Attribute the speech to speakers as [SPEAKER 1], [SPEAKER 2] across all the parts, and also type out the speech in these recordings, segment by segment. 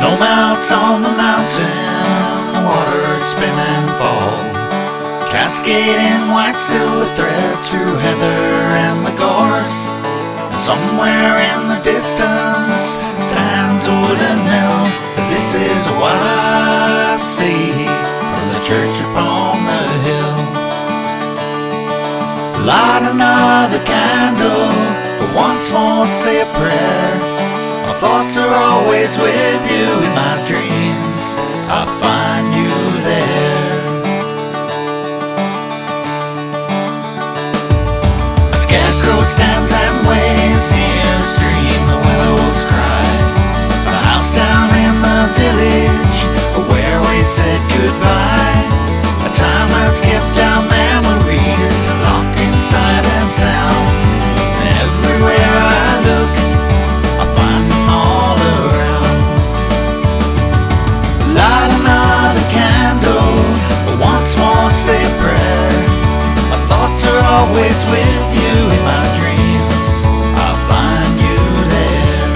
[SPEAKER 1] Snow melts on the mountain, the water spin and fall, cascading white silver threads through heather and the gorse. Somewhere in the distance stands a wooden mill. This is what I see from the church upon the hill. Light another candle, but once more say a prayer. My thoughts are always with you in my dreams. I find you there. A scarecrow stands and waves near the stream, the willows cry. A house down in the village where we said goodbye. A time has kept our memories locked inside and sound. And everywhere I look, I find them all around. Light another candle, once more say a prayer. My thoughts are always with you in my dreams. I find you there.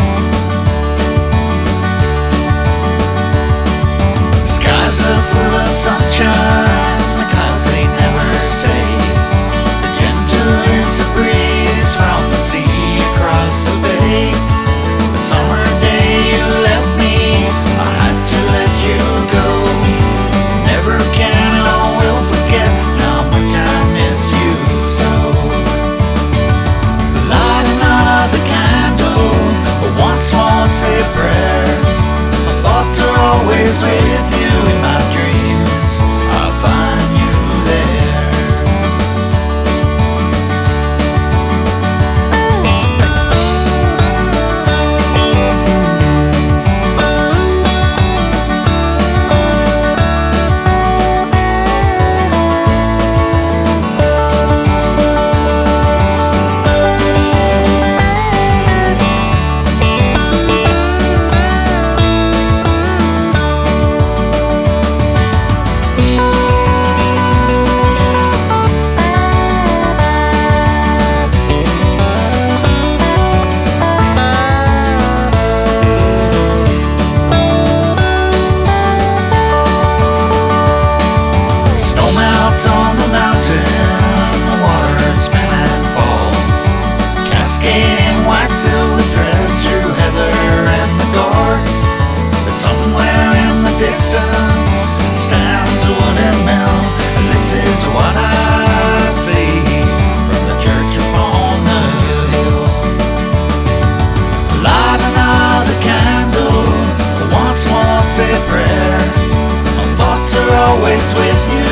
[SPEAKER 1] The skies are full of sunshine, the clouds they never stay. The gentle is a breeze from the sea across the bay. The summer day you left me, I had to let you go. Never can or will forget how much I miss you so. Light another candle, once more say a prayer. My thoughts are always with you in my dreams. I find you there. On the mountain, the waters spin and fall, cascading white silver threads through heather and the gorse. But somewhere in the distance stands a wooden mill. This is what I see from the church upon the hill. Light another candle, once more say a prayer. My thoughts are always with you